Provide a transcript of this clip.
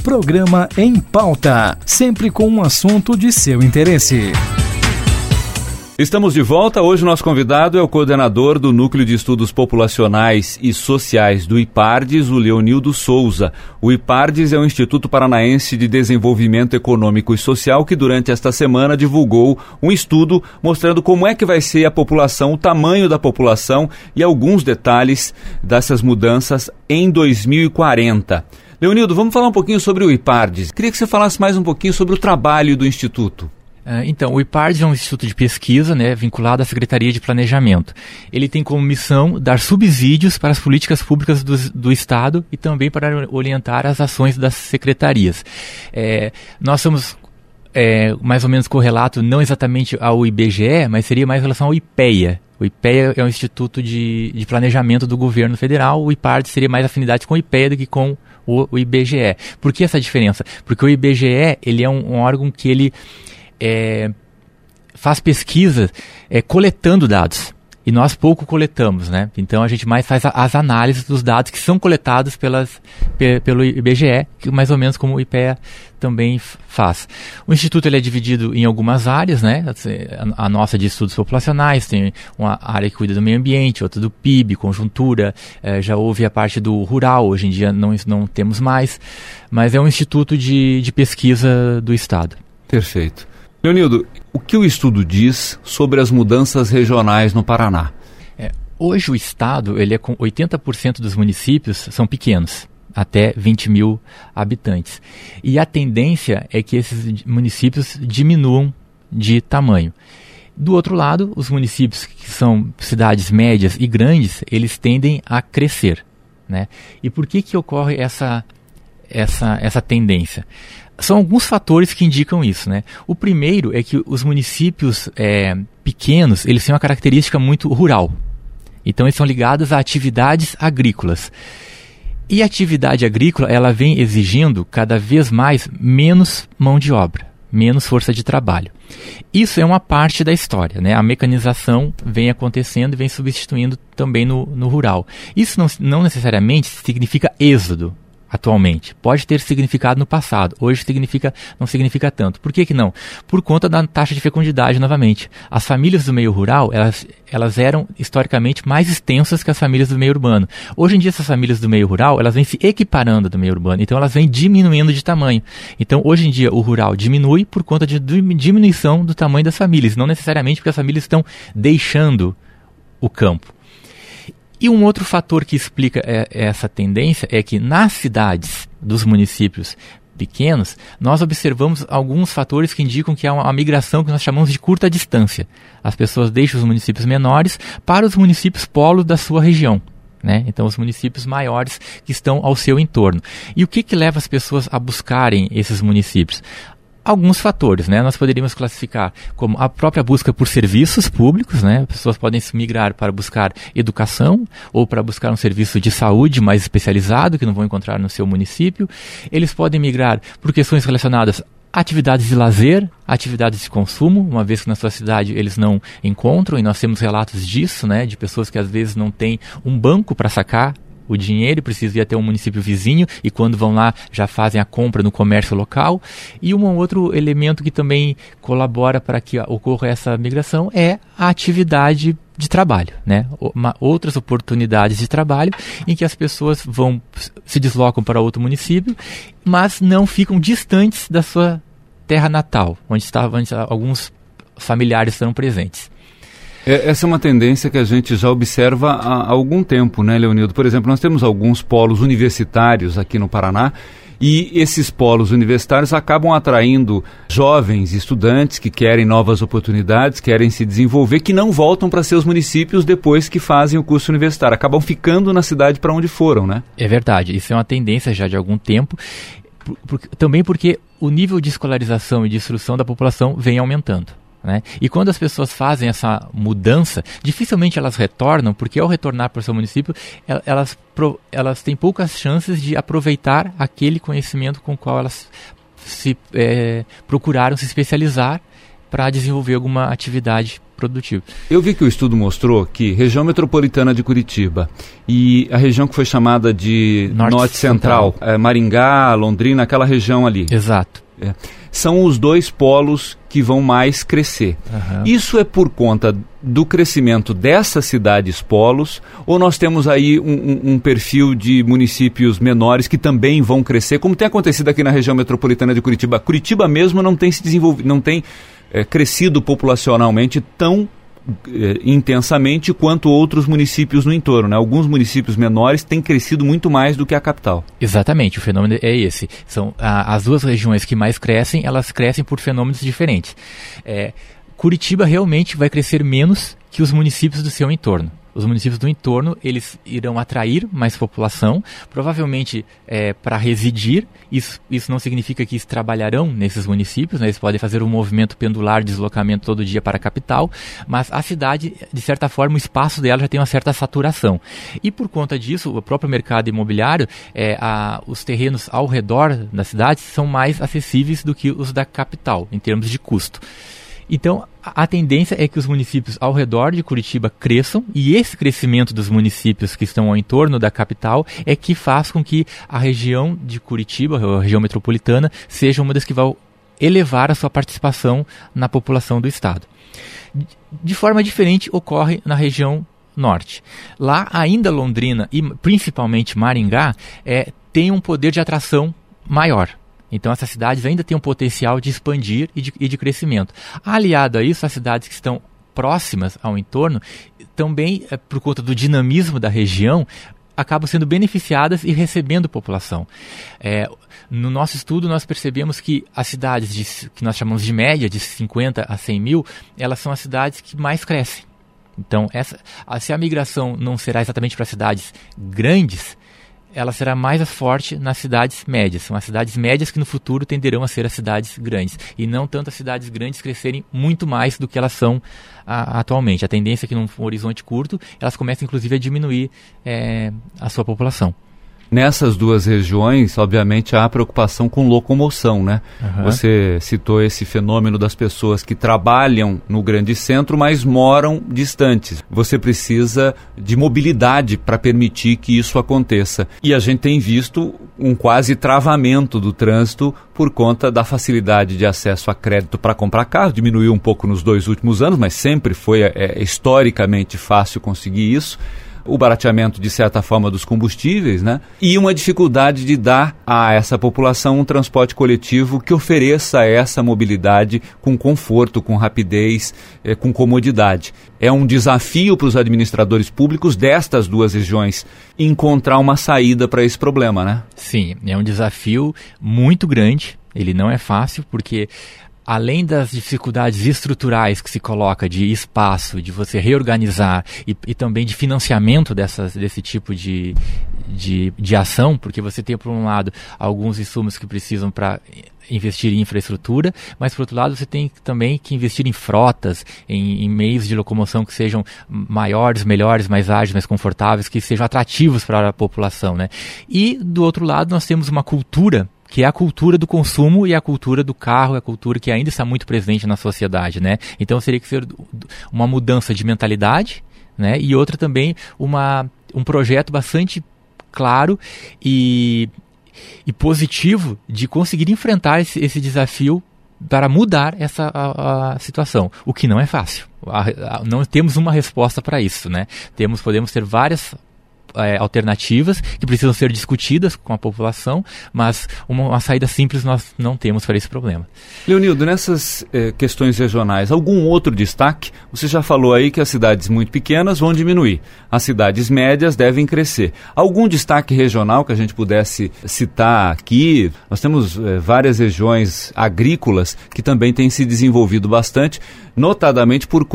Programa Em Pauta, sempre com um assunto de seu interesse. Estamos de volta. Hoje o nosso convidado é o coordenador do Núcleo de Estudos Populacionais e Sociais do IPARDES, o Leonildo Souza. O IPARDES é o Instituto Paranaense de Desenvolvimento Econômico e Social que durante esta semana divulgou um estudo mostrando como é que vai ser a população, o tamanho da população e alguns detalhes dessas mudanças em 2040. Leonildo, vamos falar um pouquinho sobre o IPARDES. Queria que você falasse mais um pouquinho sobre o trabalho do Instituto. Então, o IPARDES é um instituto de pesquisa, vinculado à Secretaria de Planejamento. Ele tem como missão dar subsídios para as políticas públicas do Estado e também para orientar as ações das secretarias. Nós somos mais ou menos correlato, não exatamente ao IBGE, mas seria mais em relação ao IPEA. O IPEA é um instituto de planejamento do governo federal, o IPARDES seria mais afinidade com o IPEA do que com o IBGE. Por que essa diferença? Porque o IBGE ele é um órgão que ele faz pesquisa coletando dados. E nós pouco coletamos, Então a gente mais faz as análises dos dados que são coletados pelo IBGE, que mais ou menos como o IPEA também faz. O Instituto ele é dividido em algumas áreas, A nossa de estudos populacionais, tem uma área que cuida do meio ambiente, outra do PIB, conjuntura, já houve a parte do rural, hoje em dia não temos mais, mas é um instituto de pesquisa do Estado. Perfeito. Leonildo, o que o estudo diz sobre as mudanças regionais no Paraná? Hoje o Estado, ele é com 80% dos municípios são pequenos, até 20 mil habitantes. E a tendência é que esses municípios diminuam de tamanho. Do outro lado, os municípios que são cidades médias e grandes, eles tendem a crescer, E por que ocorre essa tendência? São alguns fatores que indicam isso, O primeiro é que os municípios pequenos, eles têm uma característica muito rural. Então, eles são ligados a atividades agrícolas. E a atividade agrícola, ela vem exigindo cada vez mais menos mão de obra, menos força de trabalho. Isso é uma parte da história, A mecanização vem acontecendo e vem substituindo também no rural. Isso não necessariamente significa êxodo. Atualmente. Pode ter significado no passado. Hoje não significa tanto. Por que não? Por conta da taxa de fecundidade, novamente. As famílias do meio rural, elas eram historicamente mais extensas que as famílias do meio urbano. Hoje em dia, essas famílias do meio rural, elas vêm se equiparando do meio urbano. Então, elas vêm diminuindo de tamanho. Então, hoje em dia, o rural diminui por conta de diminuição do tamanho das famílias. Não necessariamente porque as famílias estão deixando o campo. E um outro fator que explica essa tendência é que nas cidades dos municípios pequenos, nós observamos alguns fatores que indicam que há uma migração que nós chamamos de curta distância. As pessoas deixam os municípios menores para os municípios polos da sua região. Então, os municípios maiores que estão ao seu entorno. E o que leva as pessoas a buscarem esses municípios? Alguns fatores, Nós poderíamos classificar como a própria busca por serviços públicos, As pessoas podem se migrar para buscar educação ou para buscar um serviço de saúde mais especializado que não vão encontrar no seu município. Eles podem migrar por questões relacionadas a atividades de lazer, atividades de consumo, uma vez que na sua cidade eles não encontram, e nós temos relatos disso, de pessoas que às vezes não têm um banco para sacar o dinheiro e precisam ir até um município vizinho e quando vão lá já fazem a compra no comércio local. E um outro elemento que também colabora para que ocorra essa migração é a atividade de trabalho, outras oportunidades de trabalho em que as pessoas se deslocam para outro município, mas não ficam distantes da sua terra natal, onde alguns familiares estão presentes. Essa é uma tendência que a gente já observa há algum tempo, Leonildo? Por exemplo, nós temos alguns polos universitários aqui no Paraná e esses polos universitários acabam atraindo jovens estudantes que querem novas oportunidades, querem se desenvolver, que não voltam para seus municípios depois que fazem o curso universitário. Acabam ficando na cidade para onde foram, É verdade, isso é uma tendência já de algum tempo, também porque o nível de escolarização e de instrução da população vem aumentando. E quando as pessoas fazem essa mudança, dificilmente elas retornam, porque ao retornar para o seu município, elas têm poucas chances de aproveitar aquele conhecimento com o qual elas procuraram se especializar para desenvolver alguma atividade produtivo. Eu vi que o estudo mostrou que região metropolitana de Curitiba e a região que foi chamada de Norte Central, Maringá, Londrina, aquela região ali. Exato. São os dois polos que vão mais crescer. Uhum. Isso é por conta do crescimento dessas cidades polos, ou nós temos aí um perfil de municípios menores que também vão crescer, como tem acontecido aqui na região metropolitana de Curitiba? Curitiba mesmo não tem se desenvolvido, não tem crescido populacionalmente tão intensamente quanto outros municípios no entorno, né? Alguns municípios menores têm crescido muito mais do que a capital. Exatamente, o fenômeno é esse. São as duas regiões que mais crescem, elas crescem por fenômenos diferentes. Curitiba realmente vai crescer menos que os municípios do seu entorno. Os municípios do entorno, eles irão atrair mais população, provavelmente para residir. Isso não significa que eles trabalharão nesses municípios, né? Eles podem fazer um movimento pendular, deslocamento todo dia para a capital, mas a cidade, de certa forma, o espaço dela já tem uma certa saturação. E por conta disso, o próprio mercado imobiliário, os terrenos ao redor da cidade são mais acessíveis do que os da capital, em termos de custo. Então, a tendência é que os municípios ao redor de Curitiba cresçam, e esse crescimento dos municípios que estão ao entorno da capital é que faz com que a região de Curitiba, a região metropolitana, seja uma das que vai elevar a sua participação na população do estado. De forma diferente ocorre na região norte. Lá ainda Londrina e principalmente Maringá tem um poder de atração maior. Então essas cidades ainda têm um potencial de expandir e de crescimento. Aliado a isso, as cidades que estão próximas ao entorno, também por conta do dinamismo da região, acabam sendo beneficiadas e recebendo população. No nosso estudo, nós percebemos que as cidades que nós chamamos de média, de 50 a 100 mil, elas são as cidades que mais crescem. Então, se a migração não será exatamente para cidades grandes, ela será mais forte nas cidades médias. São as cidades médias que no futuro tenderão a ser as cidades grandes. E não tanto as cidades grandes crescerem muito mais do que elas são atualmente. A tendência é que num horizonte curto, elas comecem inclusive a diminuir a sua população. Nessas duas regiões, obviamente, há preocupação com locomoção, né? Uhum. Você citou esse fenômeno das pessoas que trabalham no grande centro, mas moram distantes. Você precisa de mobilidade para permitir que isso aconteça. E a gente tem visto um quase travamento do trânsito por conta da facilidade de acesso a crédito para comprar carro. Diminuiu um pouco nos 2 últimos anos, mas sempre foi historicamente fácil conseguir isso. O barateamento, de certa forma, dos combustíveis, né? E uma dificuldade de dar a essa população um transporte coletivo que ofereça essa mobilidade com conforto, com rapidez, com comodidade. É um desafio para os administradores públicos destas duas regiões encontrar uma saída para esse problema, né? Sim, é um desafio muito grande. Ele não é fácil, porque além das dificuldades estruturais que se coloca de espaço, de você reorganizar e também de financiamento desse tipo de ação, porque você tem, por um lado, alguns insumos que precisam para investir em infraestrutura, mas, por outro lado, você tem também que investir em frotas, em meios de locomoção que sejam maiores, melhores, mais ágeis, mais confortáveis, que sejam atrativos para a população, né? E, do outro lado, nós temos uma cultura que é a cultura do consumo e a cultura do carro, a cultura que ainda está muito presente na sociedade, né? Então teria que ser uma mudança de mentalidade, né? E outra também um projeto bastante claro e positivo de conseguir enfrentar esse desafio para mudar a situação, o que não é fácil. Não temos uma resposta para isso, né? Podemos ter várias alternativas que precisam ser discutidas com a população, mas uma saída simples nós não temos para esse problema. Leonildo, nessas questões regionais, algum outro destaque? Você já falou aí que as cidades muito pequenas vão diminuir, as cidades médias devem crescer. Algum destaque regional que a gente pudesse citar aqui? Nós temos várias regiões agrícolas que também têm se desenvolvido bastante, notadamente por